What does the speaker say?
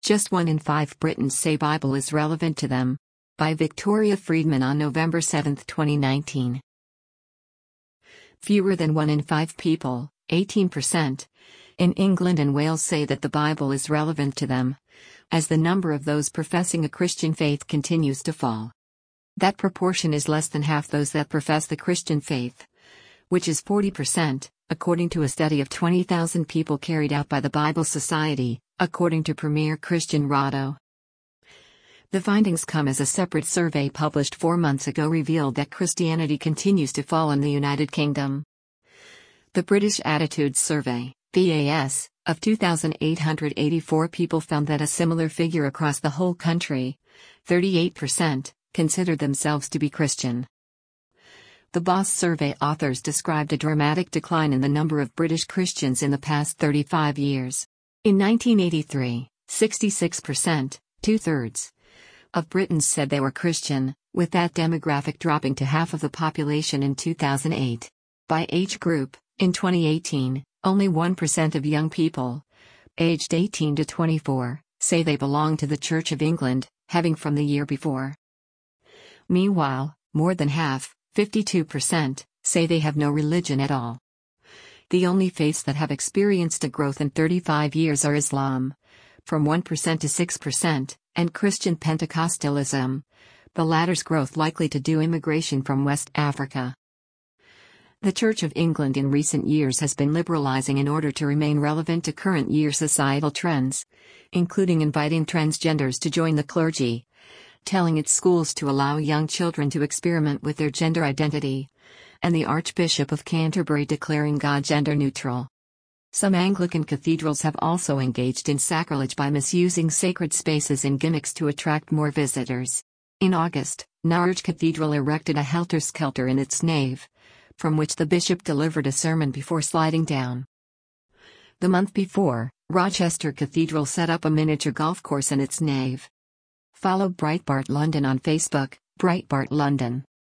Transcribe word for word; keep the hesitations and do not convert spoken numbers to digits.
Just one in five Britons say Bible is relevant to them. By Victoria Friedman on November seventh, twenty nineteen. Fewer than one in five people, eighteen percent, in England and Wales say that the Bible is relevant to them, as the number of those professing a Christian faith continues to fall. That proportion is less than half those that profess the Christian faith, which is forty percent, according to a study of twenty thousand people carried out by the Bible Society, according to Premier Christian Rado. The findings come as a separate survey published four months ago revealed that Christianity continues to fall in the United Kingdom. The British Attitudes Survey, B A S, of two thousand eight hundred eighty-four people found that a similar figure across the whole country, thirty-eight percent, considered themselves to be Christian. The B A S survey authors described a dramatic decline in the number of British Christians in the past thirty-five years. In nineteen eighty-three, sixty-six percent, two-thirds, of Britons said they were Christian, with that demographic dropping to half of the population in two thousand eight. By age group, in twenty eighteen, only one percent of young people, aged eighteen to twenty-four, say they belong to the Church of England, having from the year before. Meanwhile, more than half, fifty-two percent, say they have no religion at all. The only faiths that have experienced a growth in thirty-five years are Islam, from one percent to six percent, and Christian Pentecostalism, the latter's growth likely to due immigration from West Africa. The Church of England in recent years has been liberalizing in order to remain relevant to current year societal trends, including inviting transgenders to join the clergy, telling its schools to allow young children to experiment with their gender identity, and the Archbishop of Canterbury declaring God gender neutral. Some Anglican cathedrals have also engaged in sacrilege by misusing sacred spaces and gimmicks to attract more visitors. In August, Norwich Cathedral erected a helter-skelter in its nave, from which the bishop delivered a sermon before sliding down. The month before, Rochester Cathedral set up a miniature golf course in its nave. Follow Breitbart London on Facebook, Breitbart London.